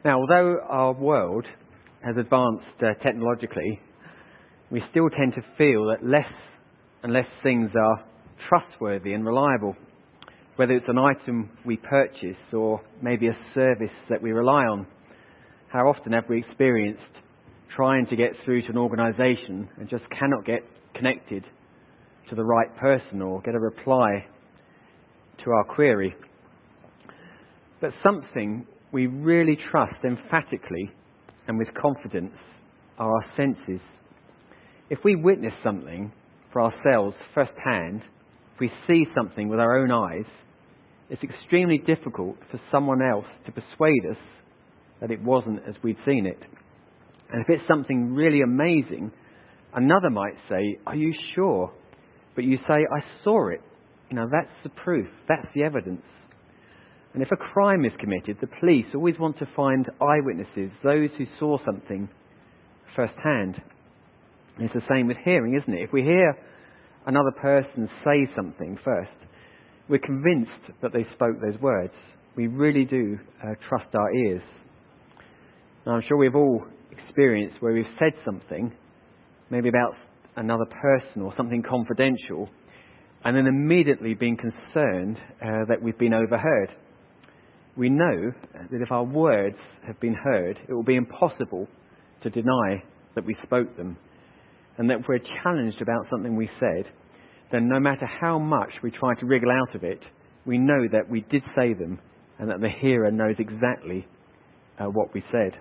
Now, although our world has advanced technologically, we still tend to feel that less and less things are trustworthy and reliable. Whether it's an item we purchase or maybe a service that we rely on. How often have we experienced trying to get through to an organisation and just cannot get connected to the right person or get a reply to our query? But something we really trust emphatically and with confidence are our senses. If we witness something for ourselves firsthand, if we see something with our own eyes, it's extremely difficult for someone else to persuade us that it wasn't as we'd seen it. And if it's something really amazing, another might say, "Are you sure?" But you say, "I saw it. That's the proof. That's the evidence." And if a crime is committed, the police always want to find eyewitnesses, those who saw something firsthand. And it's the same with hearing, isn't it? If we hear another person say something first, we're convinced that they spoke those words. We really do trust our ears. Now, I'm sure we've all experienced where we've said something, maybe about another person or something confidential, and then immediately been concerned that we've been overheard. We know that if our words have been heard, it will be impossible to deny that we spoke them. And that if we're challenged about something we said, then no matter how much we try to wriggle out of it, we know that we did say them and that the hearer knows exactly what we said.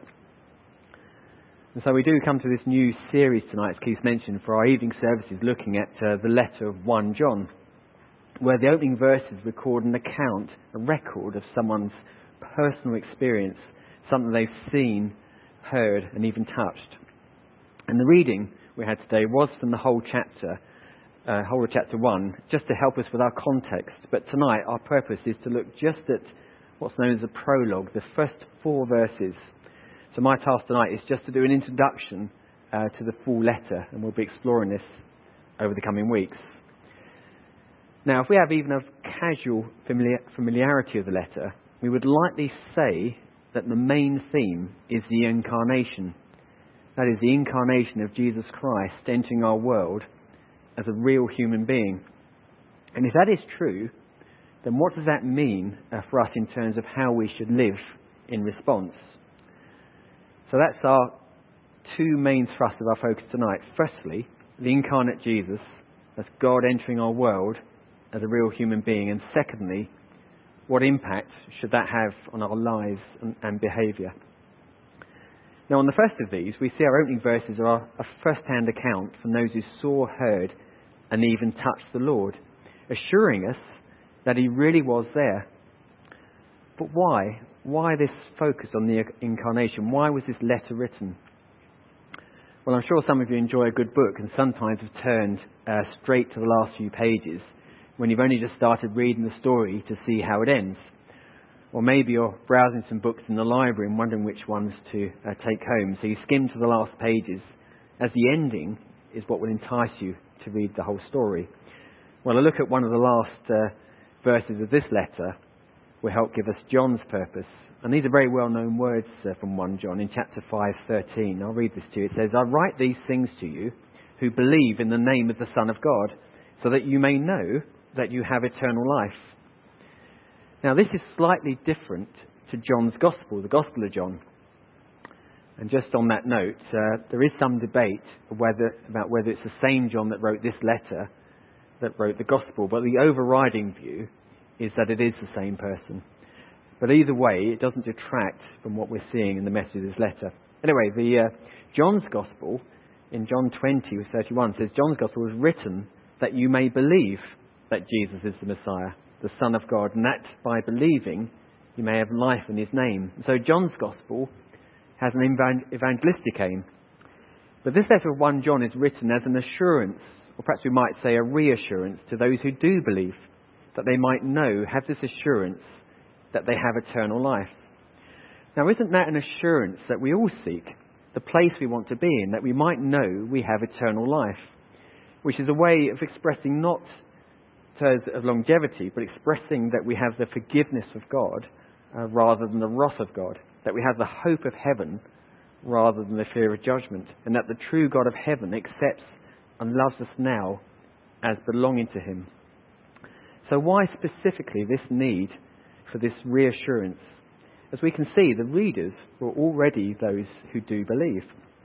And so we do come to this new series tonight, as Keith mentioned, for our evening services, looking at the letter of 1 John, where the opening verses record an account, a record of someone's personal experience, something they've seen, heard, and even touched. And the reading we had today was from the whole of chapter 1, just to help us with our context. But tonight our purpose is to look just at what's known as a prologue, the first 4 verses. So my task tonight is just to do an introduction to the full letter, and we'll be exploring this over the coming weeks. Now, if we have even a casual familiarity of the letter, we would likely say that the main theme is the incarnation. That is, the incarnation of Jesus Christ entering our world as a real human being. And if that is true, then what does that mean for us in terms of how we should live in response? So that's our 2 main thrusts of our focus tonight. Firstly, the incarnate Jesus, as God entering our world as a real human being. And secondly, what impact should that have on our lives and behaviour? Now, on the first of these, we see our opening verses are a first-hand account from those who saw, heard, and even touched the Lord, assuring us that he really was there. But why? Why this focus on the incarnation? Why was this letter written? Well, I'm sure some of you enjoy a good book and sometimes have turned straight to the last few pages when you've only just started reading the story to see how it ends. Or maybe you're browsing some books in the library and wondering which ones to take home. So you skim to the last pages, as the ending is what will entice you to read the whole story. Well, a look at one of the last verses of this letter will help give us John's purpose. And these are very well-known words from 1 John in chapter 5:13. I'll read this to you. It says, "I write these things to you who believe in the name of the Son of God, so that you may know that you have eternal life." Now, this is slightly different to John's Gospel, the Gospel of John. And just on that note, there is some debate about whether it's the same John that wrote this letter that wrote the Gospel. But the overriding view is that it is the same person. But either way, it doesn't detract from what we're seeing in the message of this letter. Anyway, John's Gospel, in John 20:31, says, "John's Gospel was written that you may believe that Jesus is the Messiah, the Son of God, and that by believing you may have life in his name." So John's Gospel has an evangelistic aim. But this letter of 1 John is written as an assurance, or perhaps we might say a reassurance to those who do believe, that they might have this assurance that they have eternal life. Now, isn't that an assurance that we all seek, the place we want to be in, that we might know we have eternal life, which is a way of expressing not terms of longevity, but expressing that we have the forgiveness of God rather than the wrath of God. that we have the hope of heaven rather than the fear of judgment, and that the true God of heaven accepts and loves us now as belonging to him. So why specifically this need for this reassurance? As we can see, the readers were already those who do believe.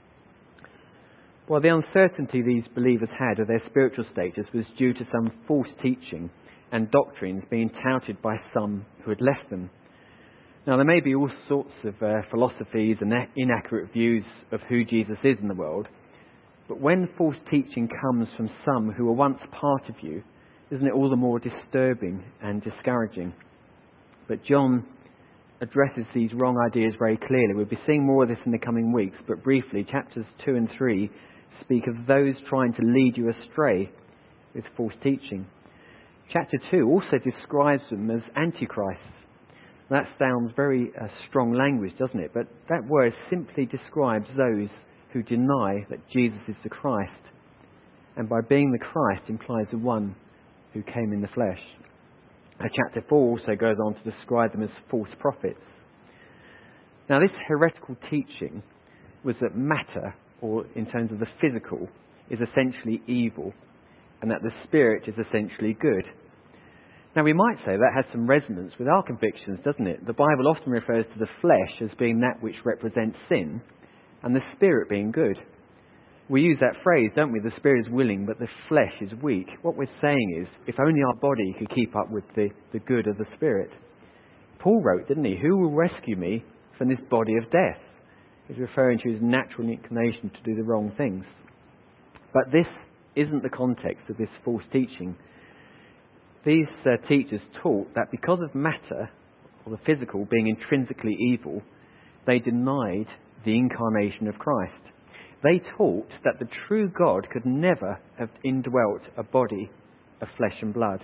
Well, the uncertainty these believers had of their spiritual status was due to some false teaching and doctrines being touted by some who had left them. Now, there may be all sorts of philosophies and inaccurate views of who Jesus is in the world, but when false teaching comes from some who were once part of you, isn't it all the more disturbing and discouraging? But John addresses these wrong ideas very clearly. We'll be seeing more of this in the coming weeks, but briefly, chapters 2 and 3 speak of those trying to lead you astray with false teaching. Chapter 2 also describes them as antichrists. That sounds very strong language, doesn't it? But that word simply describes those who deny that Jesus is the Christ, and by being the Christ implies the one who came in the flesh. Chapter 4 also goes on to describe them as false prophets. Now, this heretical teaching was that matter, or in terms of the physical, is essentially evil, and that the spirit is essentially good. Now, we might say that has some resonance with our convictions, doesn't it? The Bible often refers to the flesh as being that which represents sin, and the spirit being good. We use that phrase, don't we? The spirit is willing, but the flesh is weak. What we're saying is, if only our body could keep up with the good of the spirit. Paul wrote, didn't he? Who will rescue me from this body of death? He's referring to his natural inclination to do the wrong things. But this isn't the context of this false teaching. These teachers taught that because of matter, or the physical, being intrinsically evil, they denied the incarnation of Christ. They taught that the true God could never have indwelt a body of flesh and blood.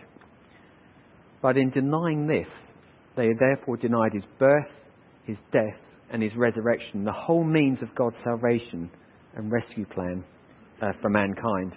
But in denying this, they therefore denied his birth, his death, and his resurrection, the whole means of God's salvation and rescue plan for mankind.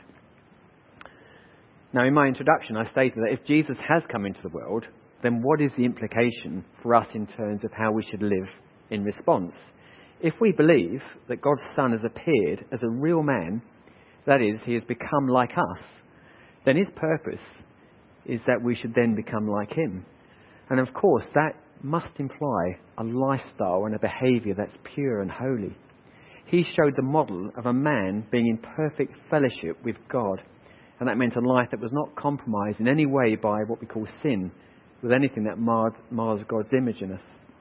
Now, in my introduction, I stated that if Jesus has come into the world, then what is the implication for us in terms of how we should live in response? If we believe that God's Son has appeared as a real man, that is, he has become like us, then his purpose is that we should then become like him. And of course, that must imply a lifestyle and a behaviour that's pure and holy. He showed the model of a man being in perfect fellowship with God, and that meant a life that was not compromised in any way by what we call sin, with anything that mars God's image in us.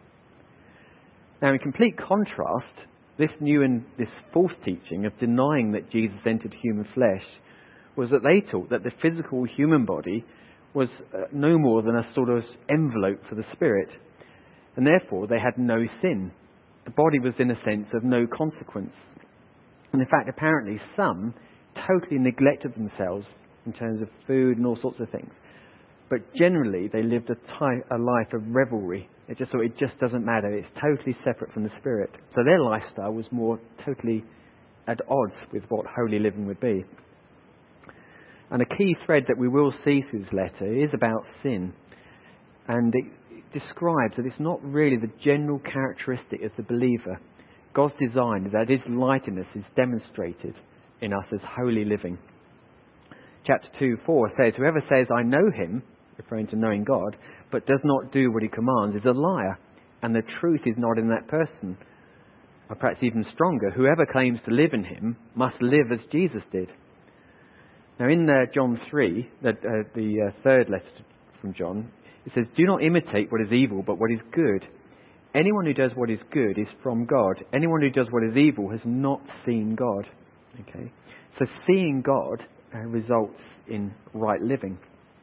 Now, in complete contrast, this new and this false teaching of denying that Jesus entered human flesh was that they taught that the physical human body was no more than a sort of envelope for the spirit, and therefore they had no sin. The body was in a sense of no consequence. And in fact, apparently some totally neglected themselves in terms of food and all sorts of things. But generally they lived a life of revelry. It just doesn't matter. It's totally separate from the spirit. So their lifestyle was more totally at odds with what holy living would be. And a key thread that we will see through this letter is about sin. And it describes that it's not really the general characteristic of the believer. God's design is that his light in us is demonstrated in us as holy living. Chapter 2:4 says, whoever says, I know him, referring to knowing God, but does not do what he commands is a liar, and the truth is not in that person. Or perhaps even stronger, whoever claims to live in him must live as Jesus did. Now in John 3, the third letter from John, it says, do not imitate what is evil, but what is good. Anyone who does what is good is from God. Anyone who does what is evil has not seen God. Okay, so seeing God results in right living.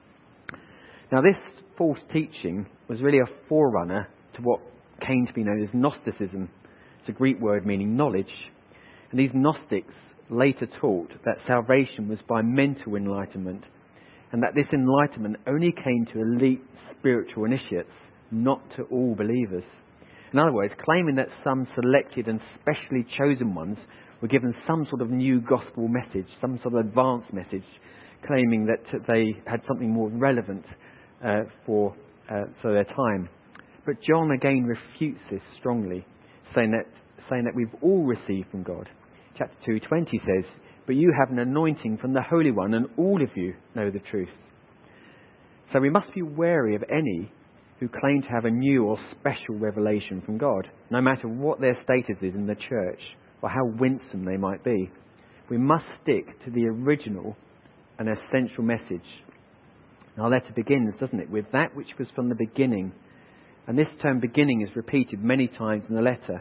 Now this false teaching was really a forerunner to what came to be known as Gnosticism. It's a Greek word meaning knowledge. And these Gnostics later taught that salvation was by mental enlightenment, and that this enlightenment only came to elite spiritual initiates, not to all believers. In other words, claiming that some selected and specially chosen ones were given some sort of new gospel message, some sort of advanced message, claiming that they had something more relevant for their time. But John again refutes this strongly. saying that we've all received from God. Chapter 2:20 says, "But you have an anointing from the Holy One, and all of you know the truth." So we must be wary of any who claim to have a new or special revelation from God, no matter what their status is in the church or how winsome they might be. We must stick to the original and essential message. Our letter begins, doesn't it, with that which was from the beginning. And this term beginning is repeated many times in the letter.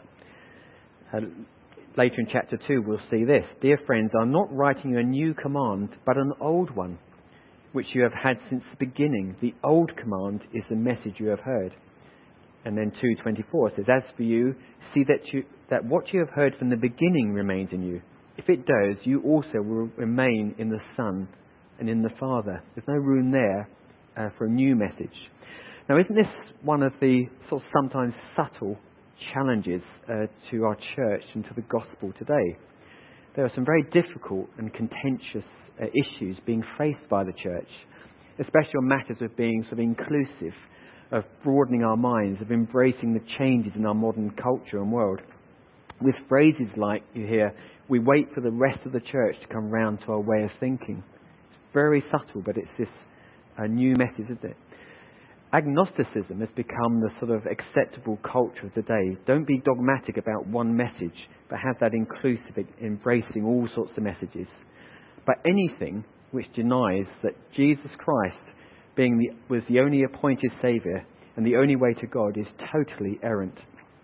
Later in chapter 2 we'll see this. "Dear friends, I'm not writing you a new command, but an old one, which you have had since the beginning. The old command is the message you have heard." And then 2:24 says, "As for you, see that what you have heard from the beginning remains in you. If it does, you also will remain in the Son and in the Father." There's no room there for a new message. Now, isn't this one of the sort of sometimes subtle challenges to our church and to the gospel today? There are some very difficult and contentious issues being faced by the church, especially on matters of being sort of inclusive, of broadening our minds, of embracing the changes in our modern culture and world. With phrases like, you hear, "We wait for the rest of the church to come round to our way of thinking." It's very subtle, but it's this new message, isn't it? Agnosticism has become the sort of acceptable culture of the day. Don't be dogmatic about one message, but have that inclusive, embracing all sorts of messages. But anything which denies that Jesus Christ was the only appointed Saviour and the only way to God is totally errant.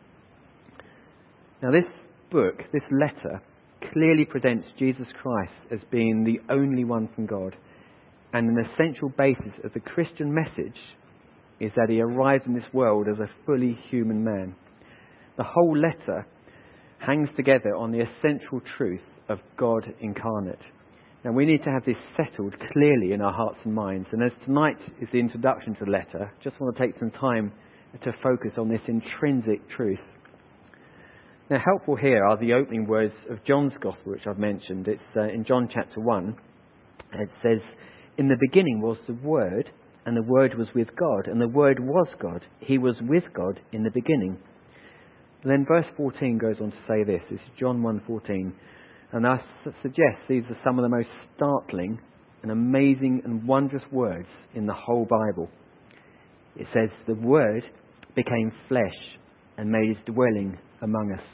Now this book, this letter, clearly presents Jesus Christ as being the only one from God. And an essential basis of the Christian message is that he arrived in this world as a fully human man. The whole letter hangs together on the essential truth of God incarnate. Now we need to have this settled clearly in our hearts and minds. And as tonight is the introduction to the letter, I just want to take some time to focus on this intrinsic truth. Now helpful here are the opening words of John's Gospel, which I've mentioned. It's in John chapter 1. It says, "In the beginning was the Word, and the Word was with God, and the Word was God. He was with God in the beginning." And then verse 14 goes on to say this. This is John 1:14. And I suggest these are some of the most startling and amazing and wondrous words in the whole Bible. It says, "The Word became flesh and made his dwelling among us."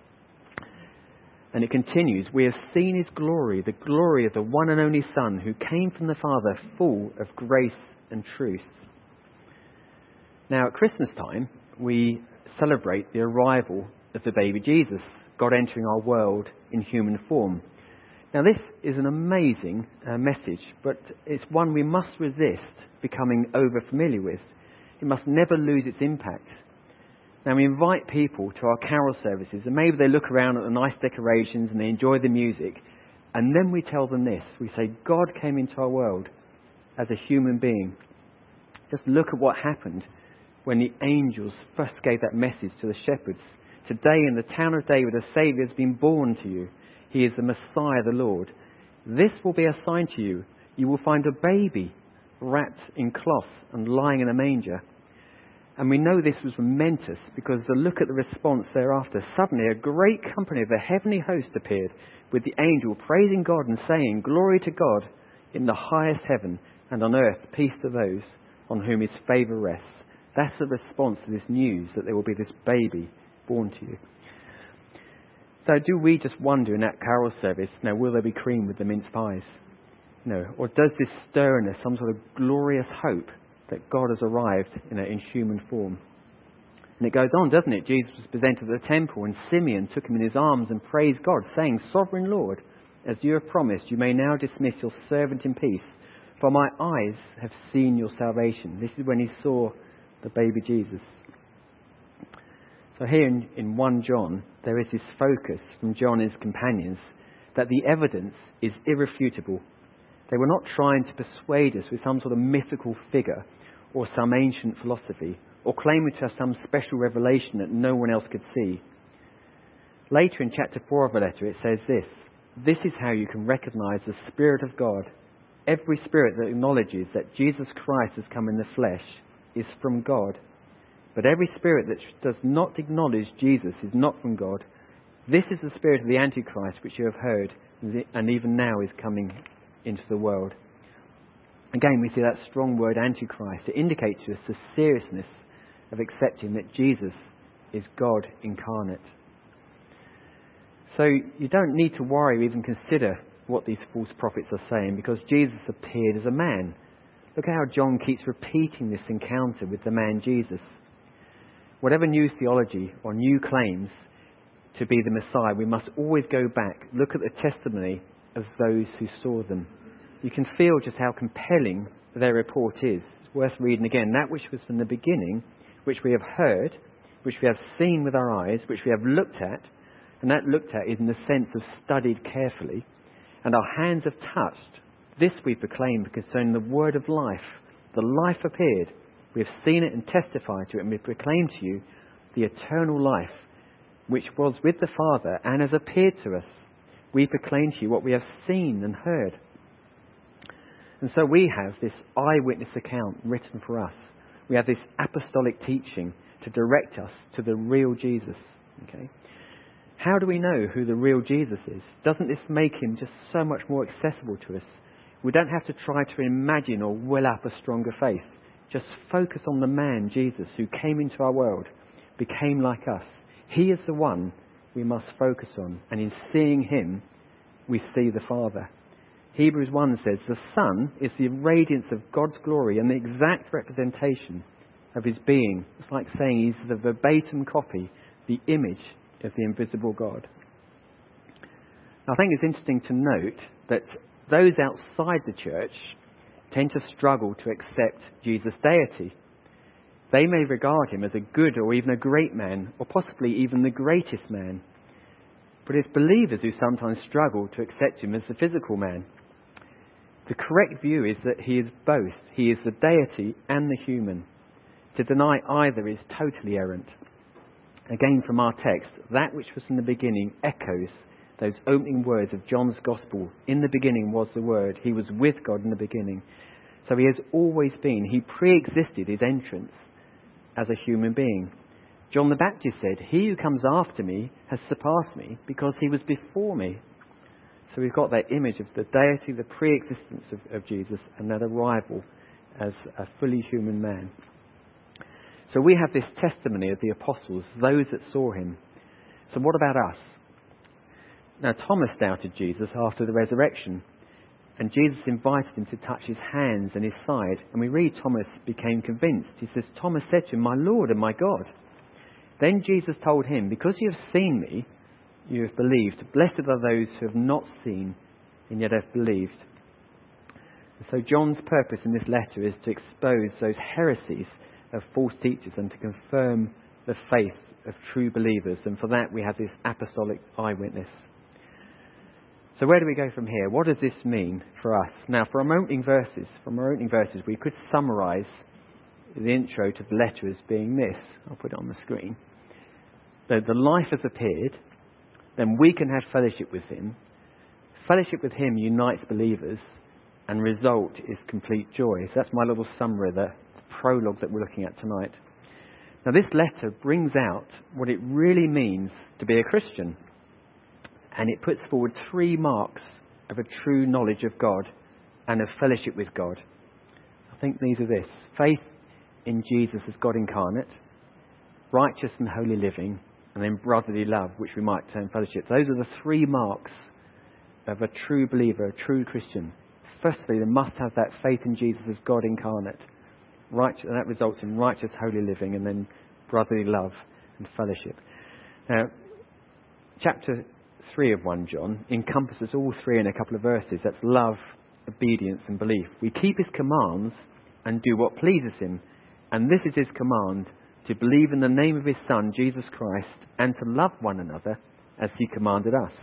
And it continues, "We have seen his glory, the glory of the one and only Son who came from the Father, full of grace and truth." Now at Christmas time, we celebrate the arrival of the baby Jesus, God entering our world in human form. Now this is an amazing message, but it's one we must resist becoming over familiar with. It must never lose its impact. Now we invite people to our carol services, and maybe they look around at the nice decorations and they enjoy the music, and then we tell them this. We say, God came into our world as a human being. Just look at what happened when the angels first gave that message to the shepherds. "Today in the town of David a Saviour has been born to you. He is the Messiah, the Lord. This will be a sign to you. You will find a baby wrapped in cloth and lying in a manger." And we know this was momentous because the look at the response thereafter. Suddenly a great company of the heavenly host appeared with the angel praising God and saying, "Glory to God in the highest heaven, and on earth peace to those on whom his favour rests." That's the response to this news, that there will be this baby born to you. So do we just wonder in that carol service, now will there be cream with the mince pies? No. Or does this stir in us some sort of glorious hope that God has arrived in human form? And it goes on, doesn't it? Jesus was presented at the temple, and Simeon took him in his arms and praised God, saying, "Sovereign Lord, as you have promised, you may now dismiss your servant in peace, for my eyes have seen your salvation." This is when he saw the baby Jesus. So here in 1 John, there is this focus from John and his companions that the evidence is irrefutable. They were not trying to persuade us with some sort of mythical figure or some ancient philosophy, or claiming to have some special revelation that no one else could see. Later in chapter 4 of the letter, it says this: "This is how you can recognize the Spirit of God. Every spirit that acknowledges that Jesus Christ has come in the flesh is from God. But every spirit that does not acknowledge Jesus is not from God. This is the spirit of the Antichrist, which you have heard, and even now is coming into the world. Again, we see that strong word Antichrist. It indicates to us the seriousness of accepting that Jesus is God incarnate. So you don't need to worry or even consider what these false prophets are saying, because Jesus appeared as a man. Look at how John keeps repeating this encounter with the man Jesus. Whatever new theology or new claims to be the Messiah, we must always go back, look at the testimony of those who saw them. You can feel just how compelling their report is. It's worth reading again. That which was from the beginning, which we have heard, which we have seen with our eyes, which we have looked at, and that looked at is in the sense of studied carefully, and our hands have touched. This we proclaim concerning the word of life. The life appeared. We have seen it and testified to it, and we proclaim to you the eternal life, which was with the Father and has appeared to us. We proclaim to you what we have seen and heard. And so we have this eyewitness account written for us. We have this apostolic teaching to direct us to the real Jesus. Okay? How do we know who the real Jesus is? Doesn't this make him just so much more accessible to us? We don't have to try to imagine or will up a stronger faith. Just focus on the man, Jesus, who came into our world, became like us. He is the one we must focus on. And in seeing him, we see the Father. Hebrews 1 says, the Son is the radiance of God's glory and the exact representation of his being. It's like saying he's the verbatim copy, the image of the invisible God. I think it's interesting to note that those outside the church tend to struggle to accept Jesus' deity. They may regard him as a good or even a great man, or possibly even the greatest man. But it's believers who sometimes struggle to accept him as the physical man. The correct view is that he is both. He is the deity and the human. To deny either is totally errant. Again, from our text, that which was in the beginning echoes those opening words of John's Gospel. In the beginning was the Word. He was with God in the beginning. So he has always been. He pre-existed his entrance as a human being. John the Baptist said, he who comes after me has surpassed me because he was before me. So we've got that image of the deity, the pre-existence of Jesus, and that arrival as a fully human man. So we have this testimony of the apostles, those that saw him. So what about us? Now, Thomas doubted Jesus after the resurrection, and Jesus invited him to touch his hands and his side. And we read Thomas became convinced. He says, Thomas said to him, my Lord and my God. Then Jesus told him, because you have seen me, you have believed. Blessed are those who have not seen and yet have believed. And so John's purpose in this letter is to expose those heresies of false teachers and to confirm the faith of true believers. And for that we have this apostolic eyewitness. So where do we go from here? What does this mean for us? Now, from our opening verses, we could summarise the intro to the letter as being this. I'll put it on the screen. So the life has appeared, then we can have fellowship with him. Fellowship with him unites believers, and result is complete joy. So that's my little summary, the prologue that we're looking at tonight. Now, this letter brings out what it really means to be a Christian. And it puts forward 3 marks of a true knowledge of God and of fellowship with God. I think these are this: faith in Jesus as God incarnate, righteous and holy living, and then brotherly love, which we might term fellowship. Those are the 3 marks of a true believer, a true Christian. Firstly, they must have that faith in Jesus as God incarnate. And that results in righteous, holy living, and then brotherly love and fellowship. Now, chapter 3 of 1 John encompasses all 3 in a couple of verses. That's love, obedience and belief. We keep his commands and do what pleases him. And this is his command, to believe in the name of his Son, Jesus Christ, and to love one another as he commanded us.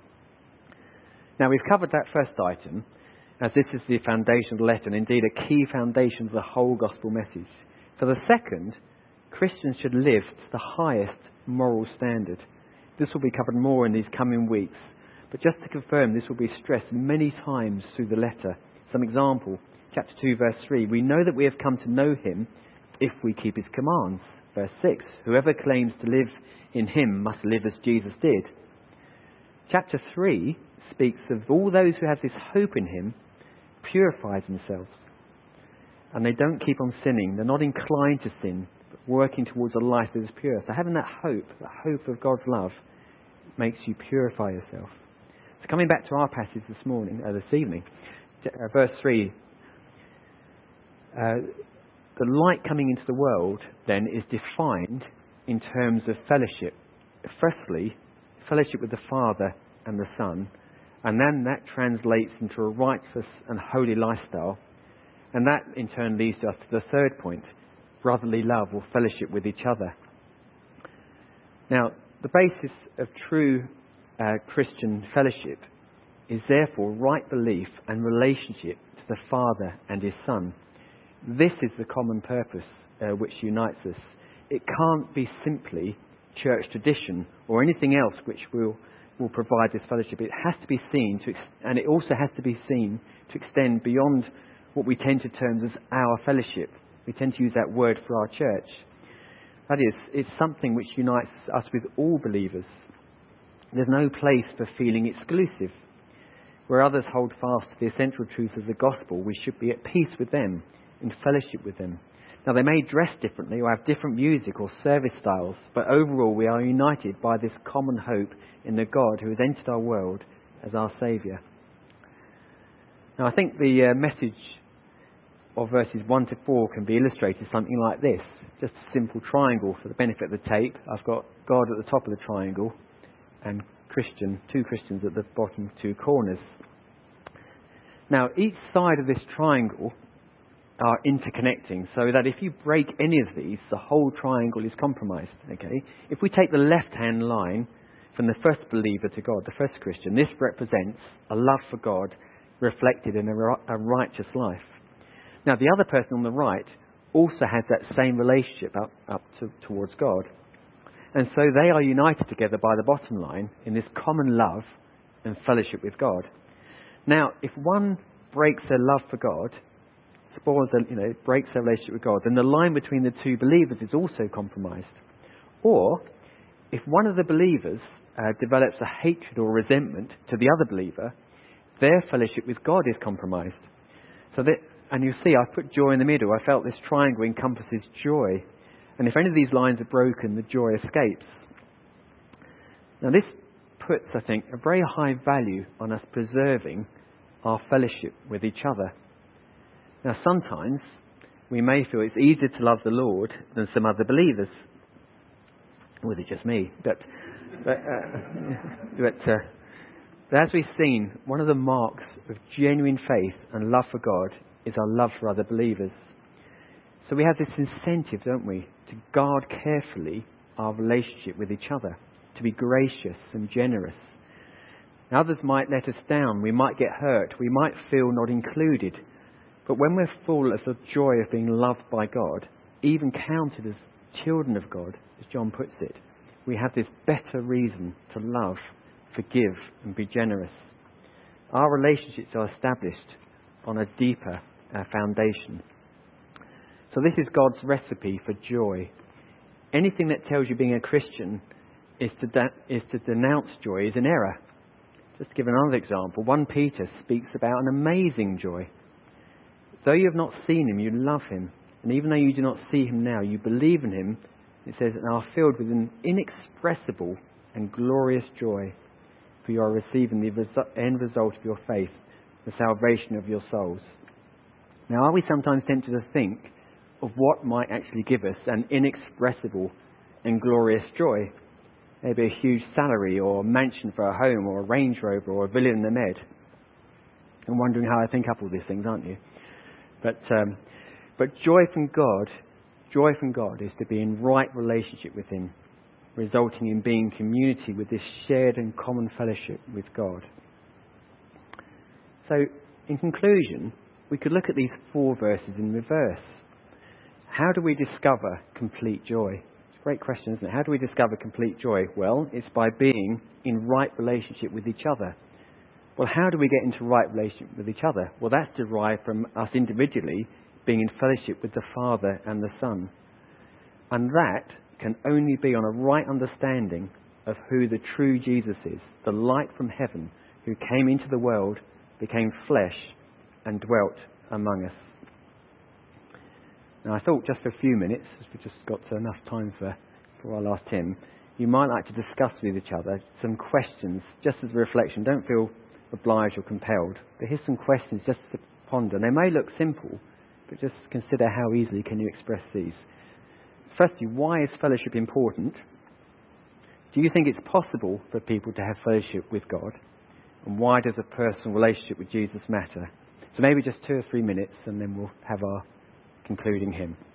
Now, we've covered that first item, as this is the foundation of the letter, and indeed a key foundation of the whole gospel message. For the second, Christians should live to the highest moral standard. This will be covered more in these coming weeks. But just to confirm, this will be stressed many times through the letter. Some example, chapter 2, verse 3. We know that we have come to know him if we keep his commands. Verse 6, whoever claims to live in him must live as Jesus did. Chapter 3 speaks of all those who have this hope in him purifies themselves. And they don't keep on sinning. They're not inclined to sin, but working towards a life that is pure. So having that hope of God's love, makes you purify yourself. So coming back to our passage this evening, verse 3, the light coming into the world then is defined in terms of fellowship. Firstly, fellowship with the Father and the Son, and then that translates into a righteous and holy lifestyle, and that in turn leads us to the third point, brotherly love or fellowship with each other. Now, the basis of true Christian fellowship is therefore right belief and relationship to the Father and His Son. This is the common purpose which unites us. It can't be simply church tradition or anything else which will provide this fellowship. It has to be seen and it also has to be seen to extend beyond what we tend to term as our fellowship. We tend to use that word for our church. That is, it's something which unites us with all believers. There's no place for feeling exclusive. Where others hold fast to the essential truth of the gospel, we should be at peace with them, in fellowship with them. Now, they may dress differently or have different music or service styles, but overall we are united by this common hope in the God who has entered our world as our Saviour. Now, I think the message of verses 1 to 4 can be illustrated something like this. Just a simple triangle for the benefit of the tape. I've got God at the top of the triangle and two Christians at the bottom two corners. Now, each side of this triangle are interconnecting, so that if you break any of these, the whole triangle is compromised. Okay? If we take the left-hand line from the first believer to God, the first Christian, this represents a love for God reflected in a righteous life. Now, the other person on the right also has that same relationship towards God. And so they are united together by the bottom line in this common love and fellowship with God. Now, if one breaks their love for God, breaks their relationship with God, then the line between the two believers is also compromised. Or, if one of the believers develops a hatred or resentment to the other believer, their fellowship with God is compromised. And you see, I put joy in the middle. I felt this triangle encompasses joy. And if any of these lines are broken, the joy escapes. Now this puts, I think, a very high value on us preserving our fellowship with each other. Now sometimes we may feel it's easier to love the Lord than some other believers. Or is it just me? But as we've seen, one of the marks of genuine faith and love for God is our love for other believers. So we have this incentive, don't we, to guard carefully our relationship with each other, to be gracious and generous. Now, others might let us down, we might get hurt, we might feel not included. But when we're full of the joy of being loved by God, even counted as children of God, as John puts it, we have this better reason to love, forgive and be generous. Our relationships are established on a deeper foundation. So this is God's recipe for joy. Anything that tells you being a Christian is to denounce joy is an error. Just to give another example, 1 Peter speaks about an amazing joy. Though you have not seen him, you love him. And even though you do not see him now, you believe in him. It says, and are filled with an inexpressible and glorious joy. For you are receiving the end result of your faith, the salvation of your souls. Now, are we sometimes tempted to think of what might actually give us an inexpressible and glorious joy? Maybe a huge salary or a mansion for a home or a Range Rover or a villa in the Med. I'm wondering how I think up all these things, aren't you? But joy from God is to be in right relationship with him, resulting in being in community with this shared and common fellowship with God. So, in conclusion, we could look at these 4 verses in reverse. How do we discover complete joy? It's a great question, isn't it? How do we discover complete joy? Well, it's by being in right relationship with each other. Well, how do we get into right relationship with each other? Well, that's derived from us individually being in fellowship with the Father and the Son. And that can only be on a right understanding of who the true Jesus is, the light from heaven who came into the world, became flesh and dwelt among us. Now I thought just for a few minutes, as we've just got enough time for our last hymn, you might like to discuss with each other some questions just as a reflection. Don't feel obliged or compelled, but here's some questions just to ponder. They may look simple, but just consider how easily can you express these. Firstly, why is fellowship important? Do you think it's possible for people to have fellowship with God? And why does a personal relationship with Jesus matter? So maybe just 2 or 3 minutes and then we'll have our concluding hymn.